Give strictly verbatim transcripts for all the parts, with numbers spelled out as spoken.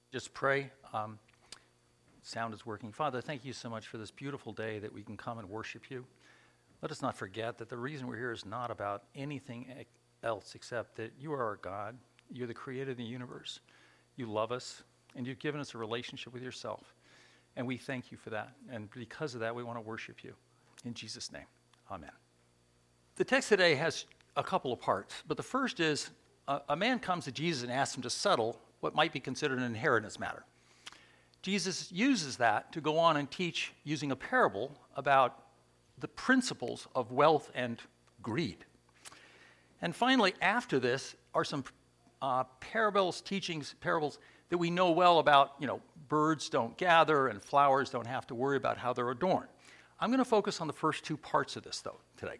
Just pray. Um, sound is working. Father, thank you so much for this beautiful day that we can come and worship you. Let us not forget that the reason we're here is not about anything else except that you are our God. You're the creator of the universe. You love us, and you've given us a relationship with yourself. And we thank you for that. And because of that, we want to worship you. In Jesus' name, amen. The text today has a couple of parts, but the first is a, a man comes to Jesus and asks him to settle what might be considered an inheritance matter. Jesus uses that to go on and teach using a parable about the principles of wealth and greed. And finally, after this are some uh, parables, teachings, parables that we know well about, you know, birds don't gather and flowers don't have to worry about how they're adorned. I'm going to focus on the first two parts of this, though, today.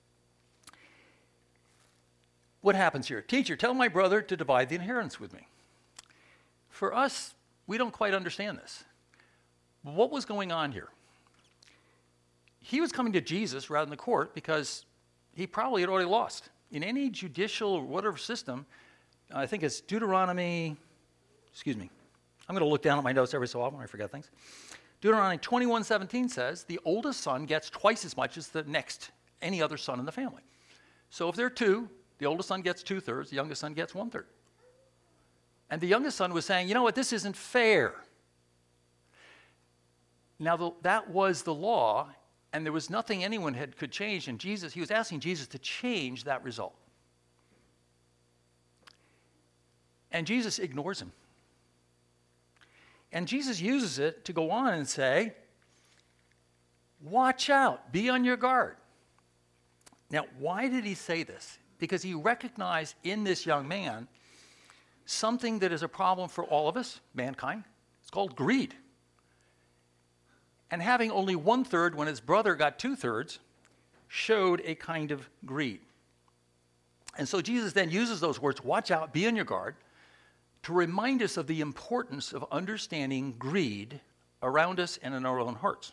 What happens here? Teacher, tell my brother to divide the inheritance with me. For us, we don't quite understand this. What was going on here? He was coming to Jesus rather than the court because he probably had already lost. In any judicial or whatever system, I think it's Deuteronomy, excuse me, I'm going to look down at my notes every so often when I forget things. Deuteronomy twenty-one seventeen says the oldest son gets twice as much as the next, any other son in the family. So if there are two, the oldest son gets two-thirds, the youngest son gets one-third. And the youngest son was saying, you know what, this isn't fair. Now, the, that was the law, and there was nothing anyone had could change. And Jesus, he was asking Jesus to change that result. And Jesus ignores him. And Jesus uses it to go on and say, watch out, be on your guard. Now, why did he say this? Because he recognized in this young man something that is a problem for all of us, mankind. It's called greed. And having only one-third when his brother got two-thirds showed a kind of greed. And so Jesus then uses those words, watch out, be on your guard, to remind us of the importance of understanding greed around us and in our own hearts.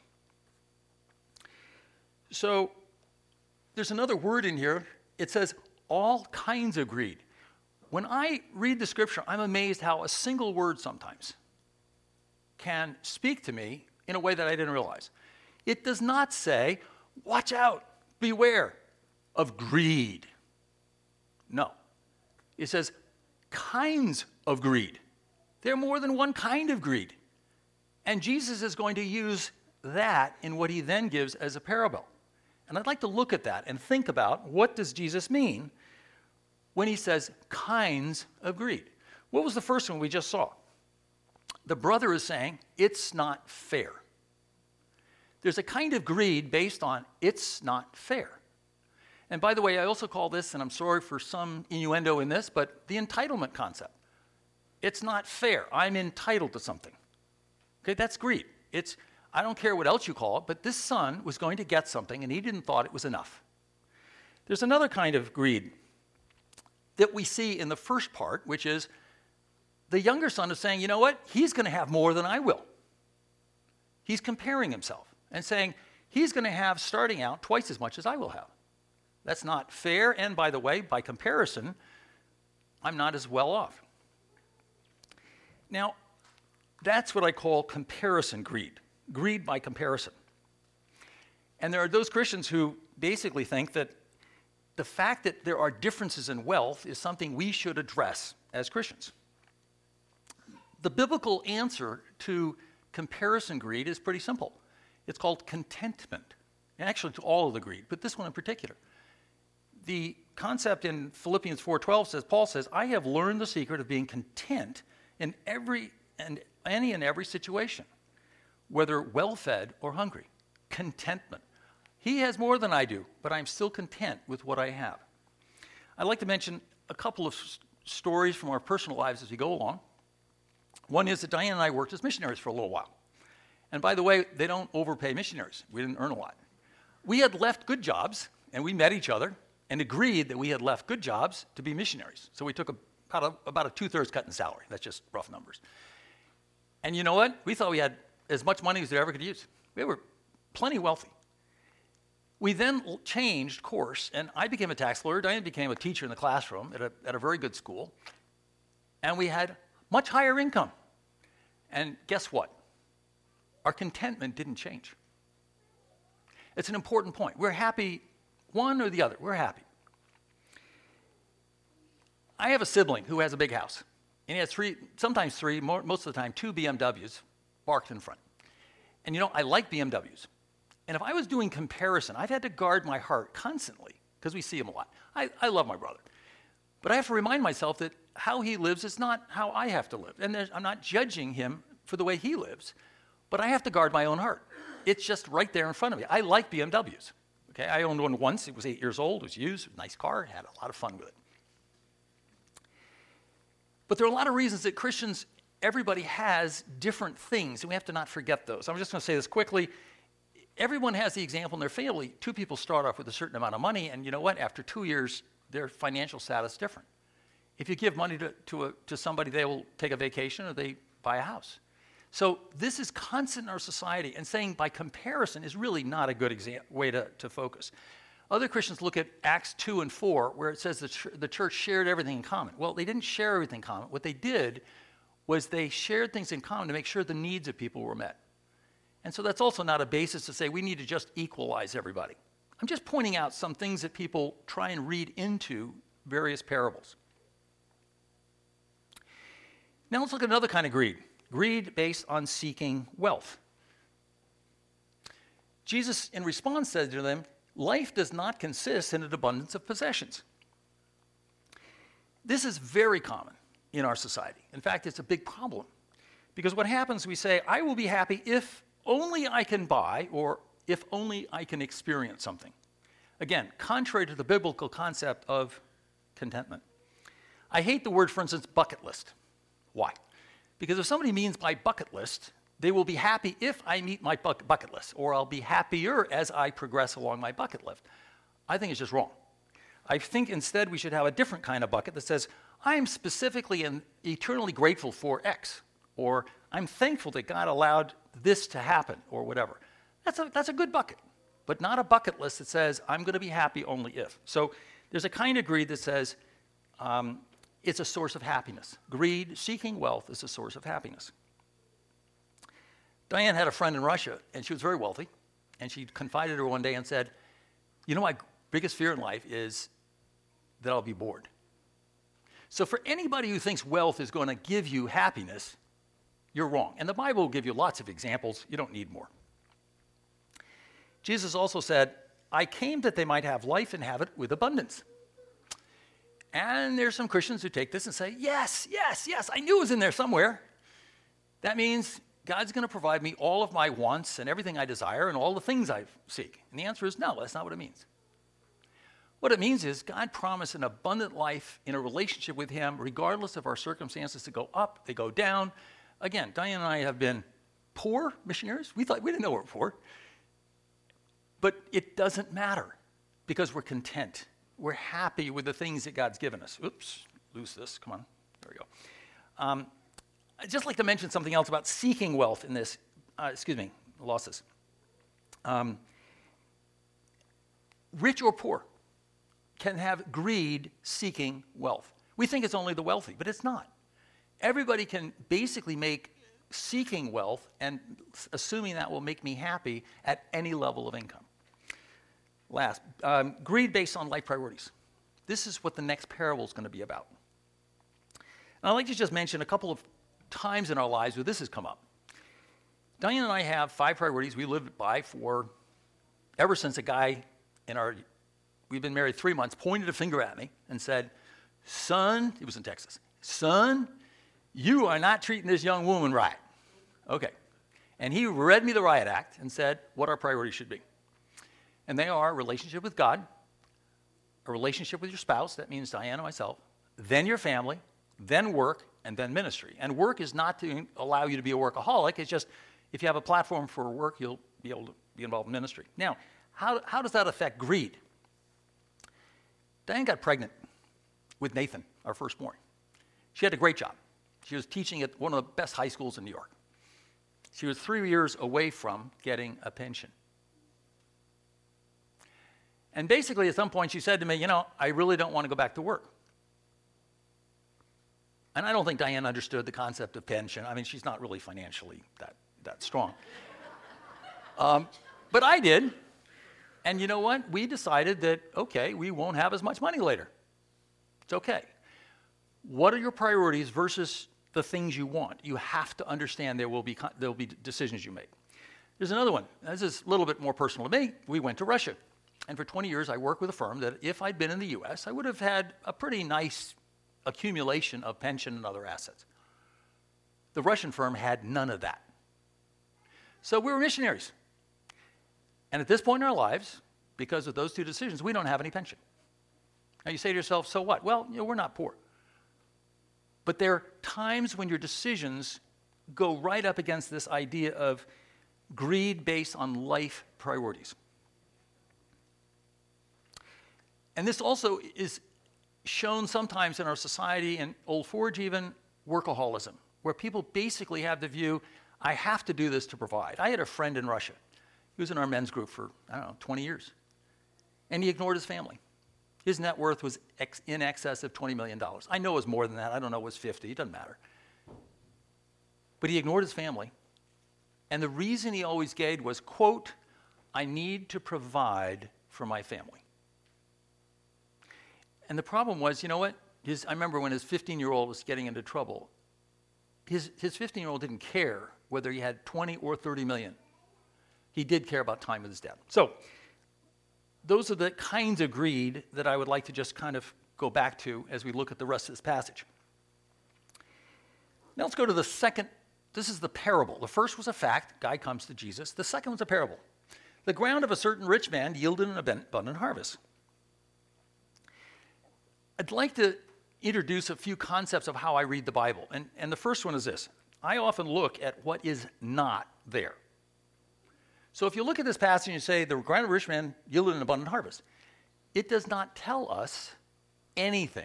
So there's another word in here. It says all kinds of greed. When I read the scripture, I'm amazed how a single word sometimes can speak to me in a way that I didn't realize. It does not say, watch out, beware of greed. No. It says kinds of greed. There are more than one kind of greed. And Jesus is going to use that in what he then gives as a parable. And I'd like to look at that and think about what does Jesus mean when he says kinds of greed. What was the first one we just saw? The brother is saying, it's not fair. There's a kind of greed based on it's not fair. And by the way, I also call this, and I'm sorry for some innuendo in this, but the entitlement concept. It's not fair. I'm entitled to something. Okay, that's greed. It's, I don't care what else you call it, but this son was going to get something, and he didn't thought it was enough. There's another kind of greed that we see in the first part, which is the younger son is saying, you know what, he's going to have more than I will. He's comparing himself and saying, he's going to have, starting out, twice as much as I will have. That's not fair, and by the way, by comparison, I'm not as well off. Now, that's what I call comparison greed, greed by comparison. And there are those Christians who basically think that the fact that there are differences in wealth is something we should address as Christians. The biblical answer to comparison greed is pretty simple. It's called contentment, and actually to all of the greed, but this one in particular. The concept in Philippians four twelve says, Paul says, I have learned the secret of being content in every and any and every situation, whether well-fed or hungry. Contentment. He has more than I do, but I'm still content with what I have. I'd like to mention a couple of s- stories from our personal lives as we go along. One is that Diane and I worked as missionaries for a little while. And by the way, they don't overpay missionaries. We didn't earn a lot. We had left good jobs, and we met each other and agreed that we had left good jobs to be missionaries. So we took a, about, a, about a two-thirds cut in salary. That's just rough numbers. And you know what? We thought we had as much money as we ever could use. We were plenty wealthy. We then changed course, and I became a tax lawyer. Diane became a teacher in the classroom at a, at a very good school. And we had much higher income. And guess what? Our contentment didn't change. It's an important point. We're happy one or the other. We're happy. I have a sibling who has a big house. And he has three, sometimes three, more, most of the time, two B M Ws parked in front. And you know, I like B M Ws. And if I was doing comparison, I've had to guard my heart constantly because we see him a lot. I, I love my brother. But I have to remind myself that how he lives is not how I have to live. And I'm not judging him for the way he lives, but I have to guard my own heart. It's just right there in front of me. I like B M Ws. Okay, I owned one once. It was eight years old. It was used. It was a nice car. Had a lot of fun with it. But there are a lot of reasons that Christians, everybody has different things, and we have to not forget those. I'm just going to say this quickly. Everyone has the example in their family. Two people start off with a certain amount of money, and you know what? After two years, their financial status is different. If you give money to, to, a, to somebody, they will take a vacation or they buy a house. So this is constant in our society, and saying by comparison is really not a good exa- way to, to focus. Other Christians look at Acts two and four, where it says the, ch- the church shared everything in common. Well, they didn't share everything in common. What they did was they shared things in common to make sure the needs of people were met. And so that's also not a basis to say we need to just equalize everybody. I'm just pointing out some things that people try and read into various parables. Now let's look at another kind of greed. Greed based on seeking wealth. Jesus, in response, said to them, life does not consist in an abundance of possessions. This is very common in our society. In fact, it's a big problem. Because what happens, we say, I will be happy if only I can buy, or if only I can experience something. Again, contrary to the biblical concept of contentment. I hate the word, for instance, bucket list. Why? Because if somebody means by bucket list, they will be happy if I meet my buck- bucket list, or I'll be happier as I progress along my bucket list. I think it's just wrong. I think instead we should have a different kind of bucket that says, I am specifically and eternally grateful for X, or I'm thankful that God allowed this to happen, or whatever. That's a, that's a good bucket, but not a bucket list that says, I'm going to be happy only if. So there's a kind of greed that says, um, it's a source of happiness. Greed, seeking wealth, is a source of happiness. Diane had a friend in Russia, and she was very wealthy, and she confided her one day and said, you know, my biggest fear in life is that I'll be bored. So for anybody who thinks wealth is going to give you happiness, you're wrong. And the Bible will give you lots of examples. You don't need more. Jesus also said, I came that they might have life and have it with abundance. And there's some Christians who take this and say, yes, yes, yes, I knew it was in there somewhere. That means God's going to provide me all of my wants and everything I desire and all the things I seek. And the answer is no, that's not what it means. What it means is God promised an abundant life in a relationship with him, regardless of our circumstances, to go up, they go down. Again, Diane and I have been poor missionaries. We thought we didn't know we were poor. But it doesn't matter because we're content. We're happy with the things that God's given us. Oops, lose this. Come on. There we go. Um, I'd just like to mention something else about seeking wealth in this. Uh, excuse me, lost this. Um, rich or poor can have greed seeking wealth. We think it's only the wealthy, but it's not. Everybody can basically make seeking wealth and assuming that will make me happy at any level of income. Last, um, greed based on life priorities. This is what the next parable is going to be about. And I'd like to just mention a couple of times in our lives where this has come up. Diane and I have five priorities we live by for ever since a guy in our, we've been married three months, pointed a finger at me and said, son, he was in Texas, son, you are not treating this young woman right. Okay. And he read me the Riot Act and said what our priorities should be. And they are a relationship with God, a relationship with your spouse, that means Diane and myself, then your family, then work, and then ministry. And work is not to allow you to be a workaholic. It's just if you have a platform for work, you'll be able to be involved in ministry. Now, how, how does that affect greed? Diane got pregnant with Nathan, our firstborn. She had a great job. She was teaching at one of the best high schools in New York. She was three years away from getting a pension. And basically, at some point, she said to me, you know, I really don't want to go back to work. And I don't think Diane understood the concept of pension. I mean, she's not really financially that, that strong. um, but I did. And you know what? We decided that, okay, we won't have as much money later. It's okay. What are your priorities versus the things you want? You have to understand there will be, there will be decisions you make. There's another one. This is a little bit more personal to me. We went to Russia. And for twenty years, I worked with a firm that if I'd been in the U S, I would have had a pretty nice accumulation of pension and other assets. The Russian firm had none of that. So we were missionaries. And at this point in our lives, because of those two decisions, we don't have any pension. Now you say to yourself, so what? Well, you know, we're not poor. But there are times when your decisions go right up against this idea of greed based on life priorities. And this also is shown sometimes in our society, in Old Forge even, workaholism, where people basically have the view, I have to do this to provide. I had a friend in Russia. He was in our men's group for, I don't know, twenty years. And he ignored his family. His net worth was ex- in excess of twenty million dollars. I know it was more than that. I don't know, it was fifty. It doesn't matter. But he ignored his family. And the reason he always gave was, quote, I need to provide for my family. And the problem was, you know what? His, I remember when his fifteen-year-old was getting into trouble, his, his fifteen-year-old didn't care whether he had twenty or thirty million. He did care about time with his dad. So those are the kinds of greed that I would like to just kind of go back to as we look at the rest of this passage. Now let's go to the second. This is the parable. The first was a fact. Guy comes to Jesus. The second was a parable. The ground of a certain rich man yielded an abundant harvest. I'd like to introduce a few concepts of how I read the Bible. And, and the first one is this. I often look at what is not there. So if you look at this passage and you say, the ground of a rich man yielded an abundant harvest, it does not tell us anything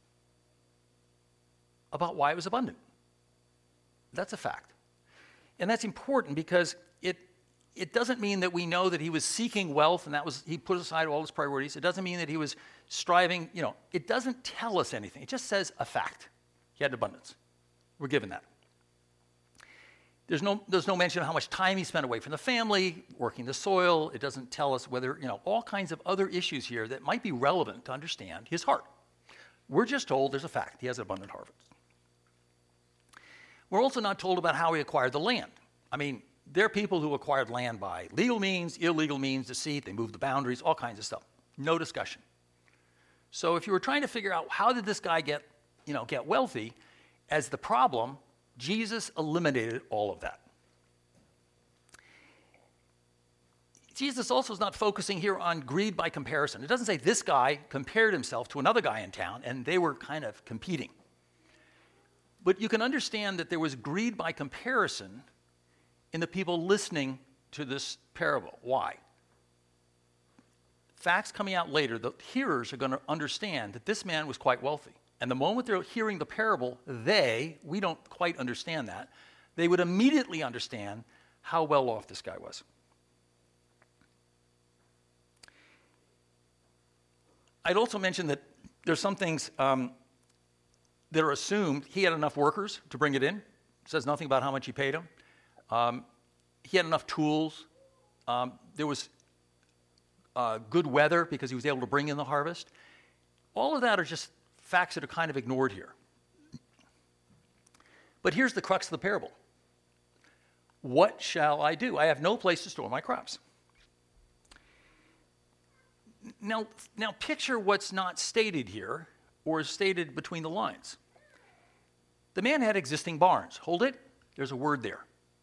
about why it was abundant. That's a fact. And that's important because it, it doesn't mean that we know that he was seeking wealth and that was he put aside all his priorities. It doesn't mean that he was striving, you know, it doesn't tell us anything. It just says a fact. He had abundance. We're given that. There's no, there's no mention of how much time he spent away from the family, working the soil. It doesn't tell us whether, you know, all kinds of other issues here that might be relevant to understand his heart. We're just told there's a fact. He has an abundant harvest. We're also not told about how he acquired the land. I mean, there are people who acquired land by legal means, illegal means, deceit. They moved the boundaries, all kinds of stuff. No discussion. So if you were trying to figure out how did this guy get, you know, get wealthy as the problem, Jesus eliminated all of that. Jesus also is not focusing here on greed by comparison. It doesn't say this guy compared himself to another guy in town and they were kind of competing. But you can understand that there was greed by comparison in the people listening to this parable. Why? Facts coming out later, the hearers are going to understand that this man was quite wealthy. And the moment they're hearing the parable, they, we don't quite understand that, they would immediately understand how well off this guy was. I'd also mention that there's some things um, that are assumed. He had enough workers to bring it in. It says nothing about how much he paid them. Um, he had enough tools. Um, there was uh, good weather because he was able to bring in the harvest. All of that are just facts that are kind of ignored here. But here's the crux of the parable. What shall I do? I have no place to store my crops. Now, now picture what's not stated here or is stated between the lines. The man had existing barns. Hold it. There's a word there.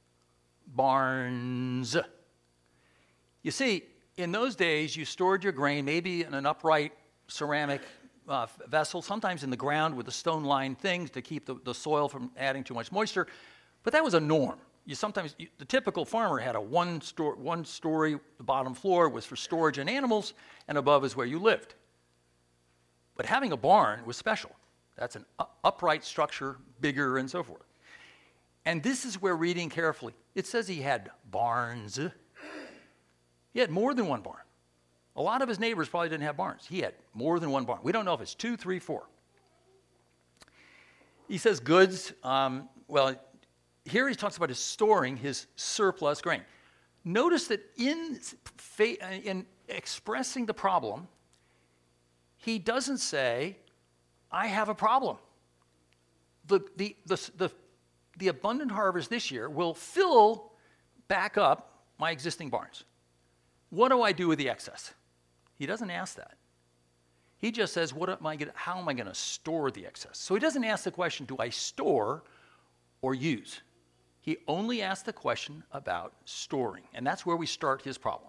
Barns. You see, in those days, you stored your grain maybe in an upright ceramic uh, vessel, sometimes in the ground with a stone-lined things to keep the, the soil from adding too much moisture. But that was a norm. You sometimes, you, the typical farmer had a one, sto- one story, the bottom floor was for storage and animals, and above is where you lived. But having a barn was special. That's an u- upright structure, bigger and so forth. And this is where reading carefully, it says he had barns. He had more than one barn. A lot of his neighbors probably didn't have barns. He had more than one barn. We don't know if it's two, three, four. He says goods. Um, well, here he talks about his storing his surplus grain. Notice that in, in expressing the problem, he doesn't say, I have a problem. The, the, the, the, the abundant harvest this year will fill back up my existing barns. What do I do with the excess? He doesn't ask that. He just says, what am I gonna, how am I going to store the excess? So he doesn't ask the question, do I store or use? He only asks the question about storing, and that's where we start his problem.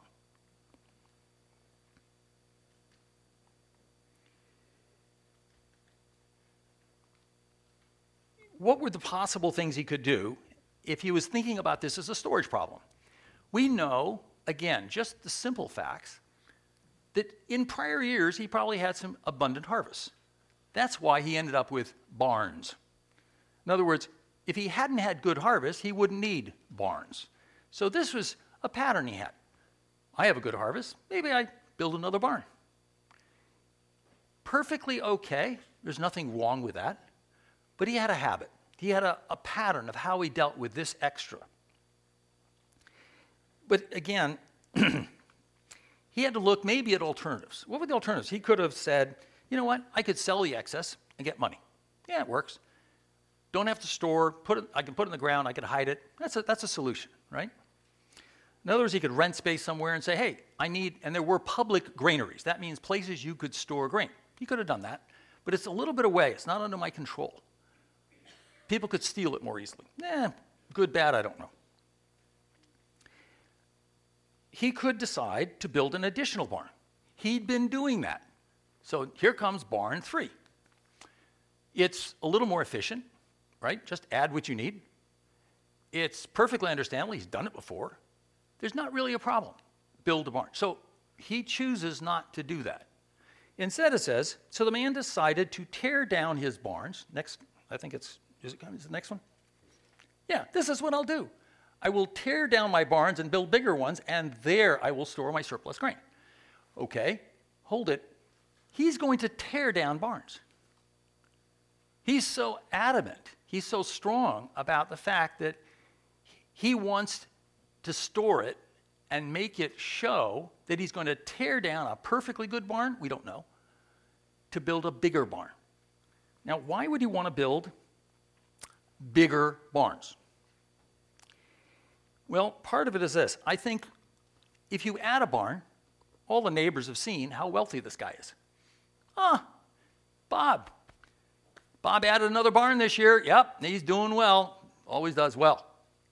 What were the possible things he could do if he was thinking about this as a storage problem? We know, again, just the simple facts, that in prior years he probably had some abundant harvests. That's why he ended up with barns. In other words, if he hadn't had good harvest, he wouldn't need barns. So this was a pattern he had. I have a good harvest, maybe I build another barn. Perfectly okay, there's nothing wrong with that, but he had a habit. He had a, a pattern of how he dealt with this extra. But again, he had to look maybe at alternatives. What were the alternatives? He could have said, you know what, I could sell the excess and get money. Yeah, it works. Don't have to store, put it, I can put it in the ground, I can hide it. That's a, that's a solution, right? In other words, he could rent space somewhere and say, hey, I need, and there were public granaries. That means places you could store grain. He could have done that, but it's a little bit away. It's not under my control. People could steal it more easily. Eh, good, bad, I don't know. He could decide to build an additional barn. He'd been doing that. So here comes barn three. It's a little more efficient, right? Just add what you need. It's perfectly understandable. He's done it before. There's not really a problem. Build a barn. So he chooses not to do that. Instead it says, so the man decided to tear down his barns. Next, I think it's, is it, is it the next one? Yeah, this is what I'll do. I will tear down my barns and build bigger ones, and there I will store my surplus grain. Okay, hold it. He's going to tear down barns. He's so adamant, he's so strong about the fact that he wants to store it and make it show that he's going to tear down a perfectly good barn, we don't know, to build a bigger barn. Now, why would he want to build bigger barns? Well, part of it is this. I think if you add a barn, all the neighbors have seen how wealthy this guy is. Ah, Bob. Bob added another barn this year. Yep, he's doing well. Always does well.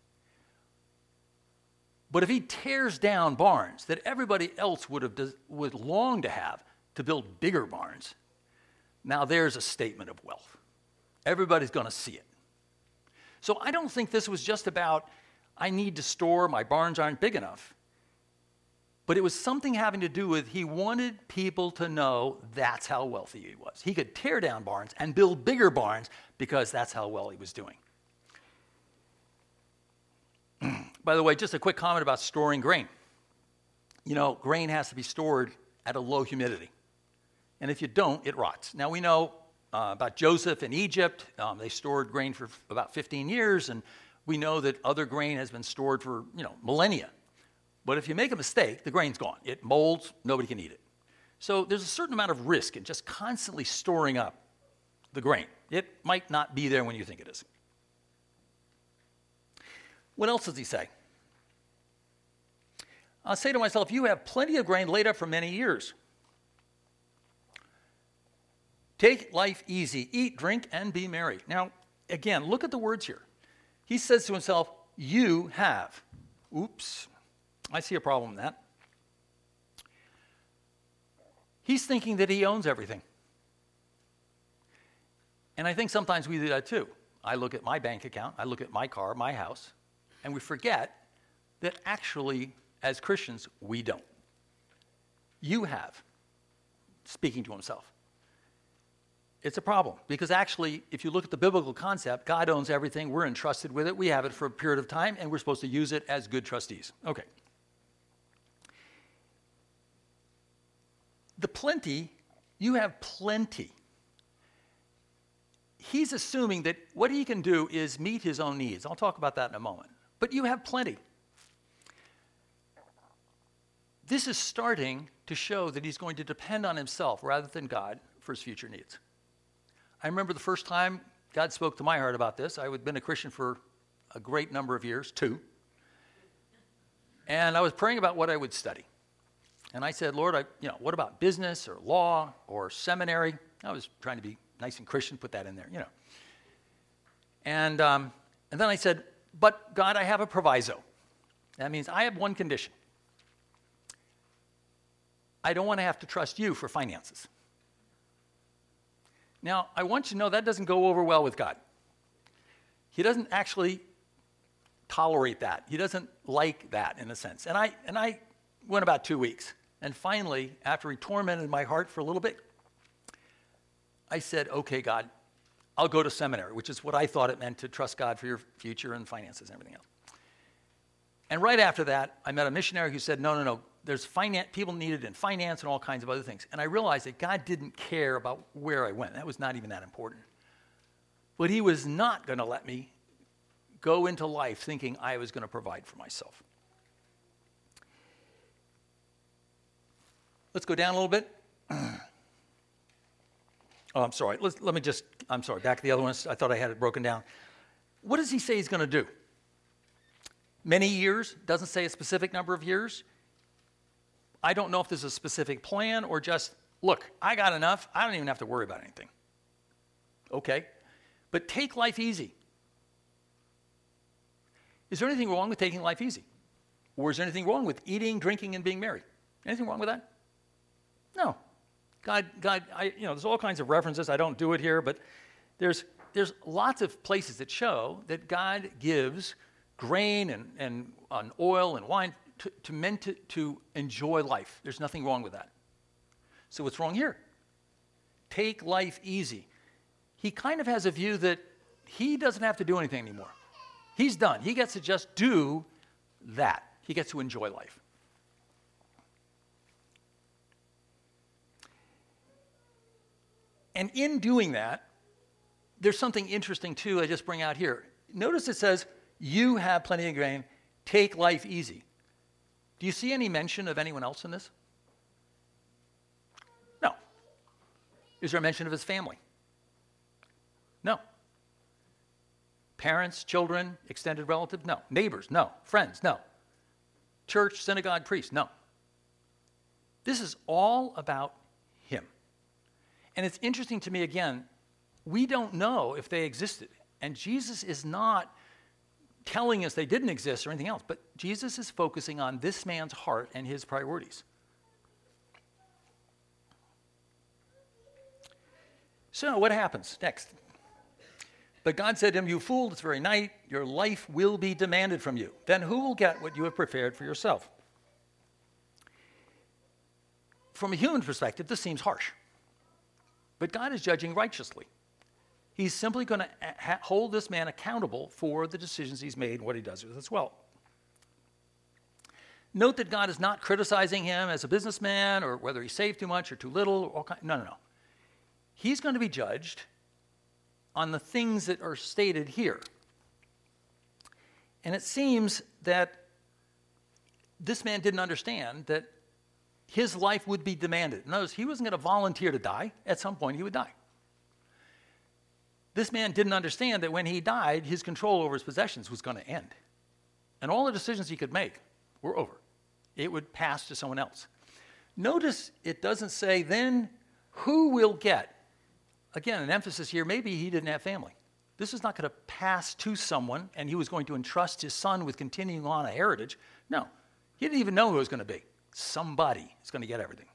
But if he tears down barns that everybody else would have would long to have to build bigger barns, now there's a statement of wealth. Everybody's going to see it. So I don't think this was just about, I need to store, my barns aren't big enough. But it was something having to do with he wanted people to know that's how wealthy he was. He could tear down barns and build bigger barns because that's how well he was doing. By the way, just a quick comment about storing grain. You know, grain has to be stored at a low humidity. And if you don't, it rots. Now we know uh, about Joseph in Egypt. Um, they stored grain for about fifteen years, and we know that other grain has been stored for, you know, millennia. But if you make a mistake, the grain's gone. It molds, nobody can eat it. So there's a certain amount of risk in just constantly storing up the grain. It might not be there when you think it is. What else does he say? I'll say to myself, you have plenty of grain laid up for many years. Take life easy, eat, drink, and be merry. Now, again, look at the words here. He says to himself, you have. Oops. I see a problem in that. He's thinking that he owns everything. And I think sometimes we do that too. I look at my bank account, I look at my car, my house, and we forget that actually, as Christians, we don't. You have, speaking to himself. It's a problem because actually, if you look at the biblical concept, God owns everything, we're entrusted with it, we have it for a period of time, and we're supposed to use it as good trustees. Okay. The plenty, you have plenty. he's assuming that what he can do is meet his own needs. I'll talk about that in a moment. But you have plenty. This is starting to show that he's going to depend on himself rather than God for his future needs. I remember the first time God spoke to my heart about this. I had been a Christian for a great number of years, two. And I was praying about what I would study. And I said, Lord, I, you know, what about business or law or seminary? I was trying to be nice and Christian, put that in there, you know. And, um, and then I said, but God, I have a proviso. That means I have one condition. I don't want to have to trust you for finances. Now, I want you to know that doesn't go over well with God. He doesn't actually tolerate that. He doesn't like that, in a sense. And I, and I went about two weeks. And finally, after he tormented my heart for a little bit, I said, okay, God, I'll go to seminary, which is what I thought it meant, to trust God for your future and finances and everything else. And right after that, I met a missionary who said, no, no, no, there's finance, people needed in finance and all kinds of other things. And I realized that God didn't care about where I went. That was not even that important. But he was not going to let me go into life thinking I was going to provide for myself. Let's go down a little bit. Oh, I'm sorry. Let's, let me just, I'm sorry, back to the other ones. I thought I had it broken down. What does he say he's going to do? Many years, doesn't say a specific number of years. I don't know if there's a specific plan or just, look, I got enough. I don't even have to worry about anything. Okay. But take life easy. Is there anything wrong with taking life easy? Or is there anything wrong with eating, drinking, and being married? Anything wrong with that? No. God, God, I, you know, there's all kinds of references. I don't do it here, but there's there's lots of places that show that God gives grain and, and, and oil and wine to, to men to, to enjoy life. There's nothing wrong with that. So what's wrong here? Take life easy. He kind of has a view that he doesn't have to do anything anymore. He's done. He gets to just do that. He gets to enjoy life. And in doing that, there's something interesting too I just bring out here. Notice it says, you have plenty of grain, take life easy. Do you see any mention of anyone else in this? No. Is there a mention of his family? No. Parents, children, extended relatives? No. Neighbors? No. Friends? No. Church, synagogue, priest? No. This is all about him. And it's interesting to me, again, we don't know if they existed. And Jesus is not telling us they didn't exist or anything else, but Jesus is focusing on this man's heart and his priorities. So what happens next? But God said to him, you fool, this very night your life will be demanded from you. Then who will get what you have prepared for yourself? From a human perspective, this seems harsh. But God is judging righteously. He's simply going to ha- hold this man accountable for the decisions he's made and what he does with his wealth. Note that God is not criticizing him as a businessman or whether he saved too much or too little. Or all kind, no, no, no. He's going to be judged on the things that are stated here. And it seems that this man didn't understand that his life would be demanded. Notice, he wasn't going to volunteer to die. At some point, he would die. This man didn't understand that when he died, his control over his possessions was going to end. And all the decisions he could make were over. It would pass to someone else. Notice it doesn't say, then who will get? Again, an emphasis here, maybe he didn't have family. This is not going to pass to someone, and he was going to entrust his son with continuing on a heritage. No, he didn't even know who it was going to be. Somebody is going to get everything.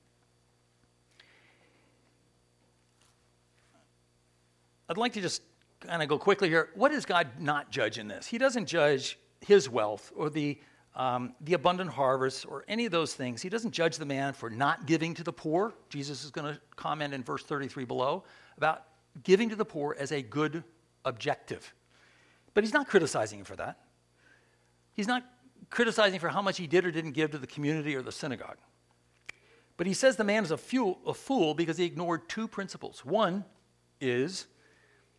I'd like to just kind of go quickly here. What does God not judge in this? He doesn't judge his wealth or the, um, the abundant harvest or any of those things. He doesn't judge the man for not giving to the poor. Jesus is going to comment in verse thirty-three below about giving to the poor as a good objective. But he's not criticizing him for that. He's not criticizing for how much he did or didn't give to the community or the synagogue. But he says the man is a fool, a fool because he ignored two principles. One is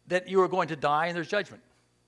that you are going to die and there's judgment.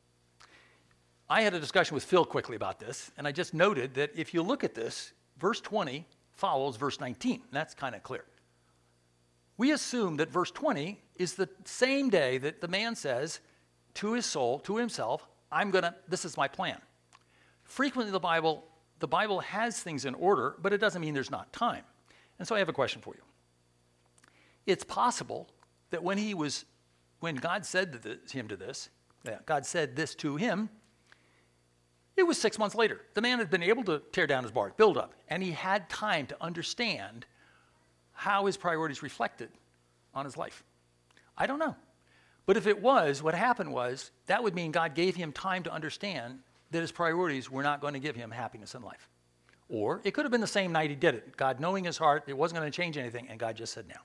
I had a discussion with Phil quickly about this, and I just noted that if you look at this, verse twenty follows verse nineteen. And that's kind of clear. We assume that verse twenty is the same day that the man says to his soul, to himself, I'm going to, this is my plan. Frequently the Bible, the Bible has things in order, but it doesn't mean there's not time. And so I have a question for you. It's possible that when he was, when God said to this, him to this, yeah, God said this to him, it was six months later. The man had been able to tear down his bark, build up, and he had time to understand how his priorities reflected on his life. I don't know. But if it was, what happened was, that would mean God gave him time to understand that his priorities were not going to give him happiness in life. Or it could have been the same night he did it. God, knowing his heart, it wasn't going to change anything, and God just said no.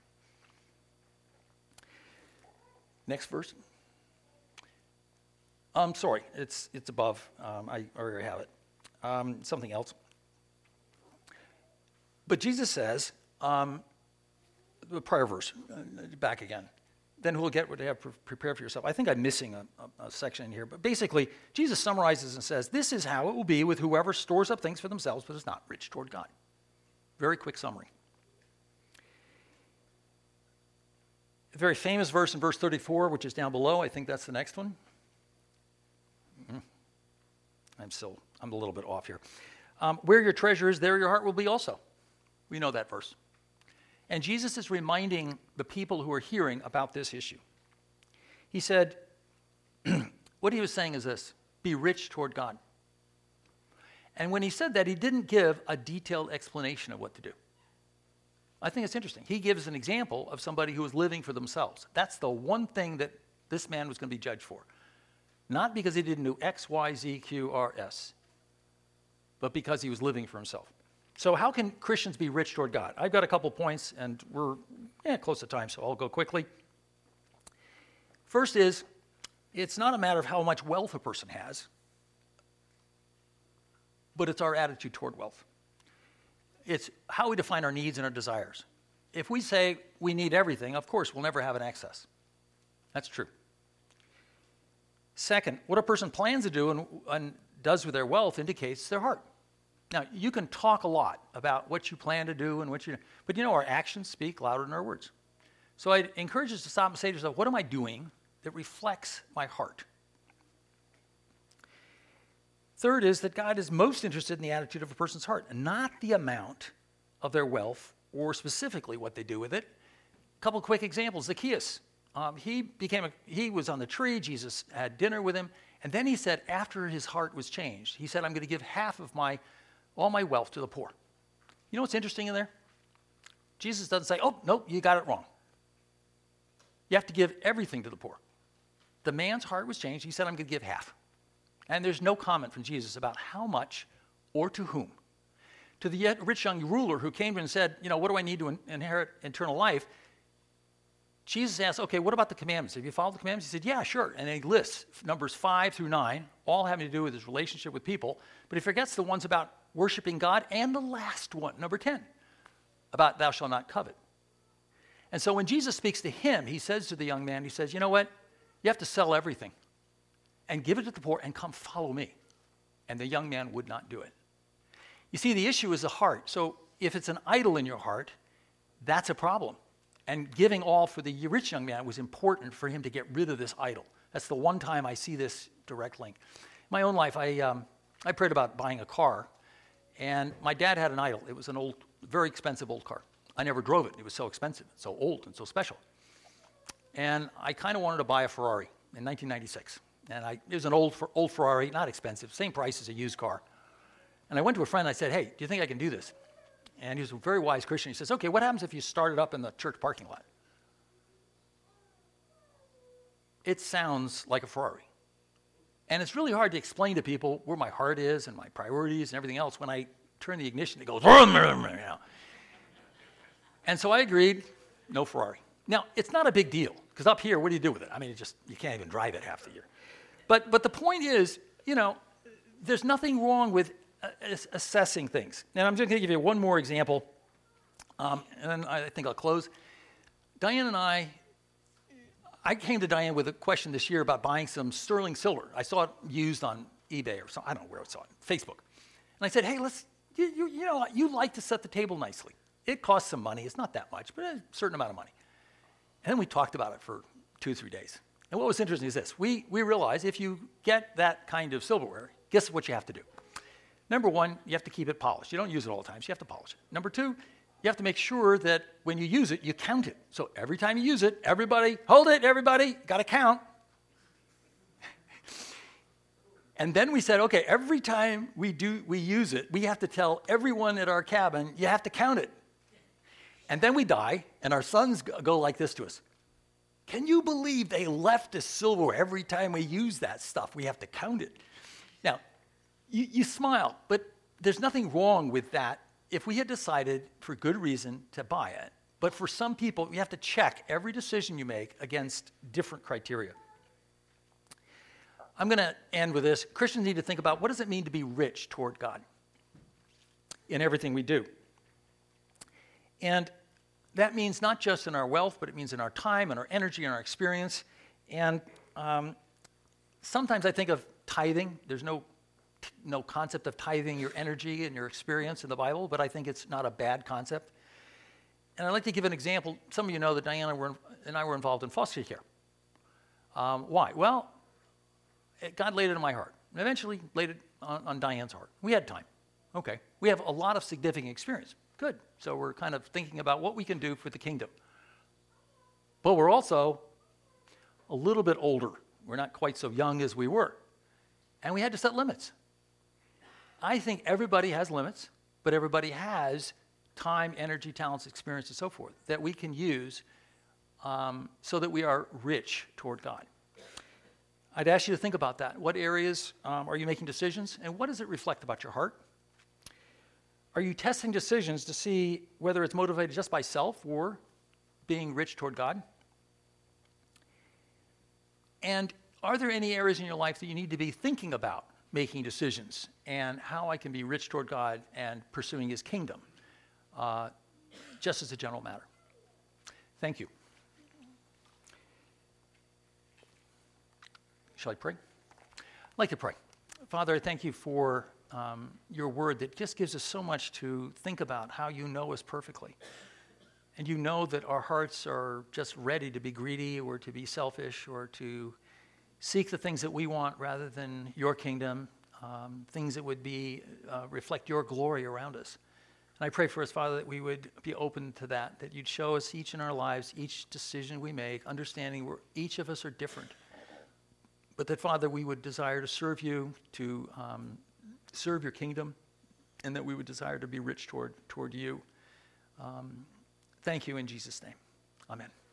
Next verse. Um, sorry, it's it's above. Um, I already have it. Um, something else. But Jesus says, um, the prior verse, uh, back again. Then who will get what they have pre- prepared for yourself. I think I'm missing a, a, a section in here, but basically, Jesus summarizes and says, this is how it will be with whoever stores up things for themselves, but is not rich toward God. Very quick summary. A very famous verse in verse thirty-four, which is down below. I think that's the next one. Mm-hmm. I'm still, I'm a little bit off here. Um, where your treasure is, there your heart will be also. We know that verse. And Jesus is reminding the people who are hearing about this issue. He said, what he was saying is this, be rich toward God. And when he said that, he didn't give a detailed explanation of what to do. I think it's interesting. He gives an example of somebody who was living for themselves. That's the one thing that this man was going to be judged for. Not because he didn't do X, Y, Z, Q, R, S, but because he was living for himself. So how can Christians be rich toward God? I've got a couple points, and we're eh, close to time, so I'll go quickly. First is, it's not a matter of how much wealth a person has, but it's our attitude toward wealth. It's how we define our needs and our desires. If we say we need everything, of course, we'll never have an excess. That's true. Second, what a person plans to do and, and does with their wealth indicates their heart. Now, you can talk a lot about what you plan to do and what you, but you know, our actions speak louder than our words. So I encourage us to stop and say to yourself, what am I doing that reflects my heart? Third is that God is most interested in the attitude of a person's heart, not the amount of their wealth or specifically what they do with it. A couple quick examples. Zacchaeus, um, he became a, he was on the tree. Jesus had dinner with him, and then he said, after his heart was changed, he said, I'm going to give half of my all my wealth to the poor. You know what's interesting in there? Jesus doesn't say, oh, no, you got it wrong. You have to give everything to the poor. The man's heart was changed. He said, I'm going to give half. And there's no comment from Jesus about how much or to whom. To the rich young ruler who came to him and said, you know, what do I need to in- inherit eternal life? Jesus asked, okay, what about the commandments? Have you followed the commandments? He said, yeah, sure. And he lists numbers five through nine, all having to do with his relationship with people. But he forgets the ones about worshiping God, and the last one, number ten, about thou shalt not covet. And so when Jesus speaks to him, he says to the young man, he says, you know what? You have to sell everything and give it to the poor and come follow me. And the young man would not do it. You see, the issue is the heart. So if it's an idol in your heart, that's a problem. And giving all for the rich young man was important for him to get rid of this idol. That's the one time I see this direct link. In my own life, I, um, I prayed about buying a car. And my dad had an idol. It was an old, very expensive old car. I never drove it. It was so expensive, so old, and so special. And I kind of wanted to buy a Ferrari in nineteen ninety-six. And I, it was an old old Ferrari, not expensive, same price as a used car. And I went to a friend and I said, hey, do you think I can do this? And he was a very wise Christian. He says, okay, what happens if you start it up in the church parking lot? It sounds like a Ferrari. And it's really hard to explain to people where my heart is and my priorities and everything else when I turn the ignition, it goes, and so I agreed, no Ferrari. Now, it's not a big deal, because up here, what do you do with it? I mean, it just, you can't even drive it half the year. But, but the point is, you know, there's nothing wrong with uh, assessing things. And I'm just going to give you one more example, um, and then I think I'll close. Diane and I, I came to Diane with a question this year about buying some sterling silver. I saw it used on eBay or something. I don't know where I saw it, Facebook. And I said, hey, let's, you, you, you know, you like to set the table nicely. It costs some money. It's not that much, but a certain amount of money. And then we talked about it for two or three days. And what was interesting is this. We, we realized if you get that kind of silverware, guess what you have to do? Number one, you have to keep it polished. You don't use it all the time, so you have to polish it. Number two, you have to make sure that when you use it, you count it. So every time you use it, everybody, hold it, everybody, got to count. And then we said, okay, every time we do we use it, we have to tell everyone at our cabin, you have to count it. And then we die, and our sons go like this to us. Can you believe they left us silverware every time we use that stuff? We have to count it. Now, you, you smile, but there's nothing wrong with that if we had decided for good reason to buy it. But for some people, you have to check every decision you make against different criteria. I'm going to end with this. Christians need to think about what does it mean to be rich toward God in everything we do. And that means not just in our wealth, but it means in our time and our energy and our experience. And um, sometimes I think of tithing. There's no, no concept of tithing your energy and your experience in the Bible, but I think it's not a bad concept. And I'd like to give an example. Some of you know that Diana were, and I were involved in foster care. Um, why? Well, it, God laid it in my heart. And eventually laid it on, on Diane's heart. We had time. Okay. We have a lot of significant experience. Good. So we're kind of thinking about what we can do for the kingdom. But we're also a little bit older. We're not quite so young as we were. And we had to set limits. I think everybody has limits, but everybody has time, energy, talents, experience, and so forth that we can use um, so that we are rich toward God. I'd ask you to think about that. What areas um, are you making decisions, and what does it reflect about your heart? Are you testing decisions to see whether it's motivated just by self or being rich toward God? And are there any areas in your life that you need to be thinking about making decisions and how I can be rich toward God and pursuing his kingdom, uh, just as a general matter? Thank you. Shall I pray? I'd like to pray. Father, I thank you for um, your word that just gives us so much to think about how you know us perfectly. And you know that our hearts are just ready to be greedy or to be selfish or to seek the things that we want rather than your kingdom, um, things that would be uh, reflect your glory around us. And I pray for us, Father, that we would be open to that, that you'd show us each in our lives, each decision we make, understanding where each of us are different. But that, Father, we would desire to serve you, to um, serve your kingdom, and that we would desire to be rich toward, toward you. Um, thank you in Jesus' name. Amen.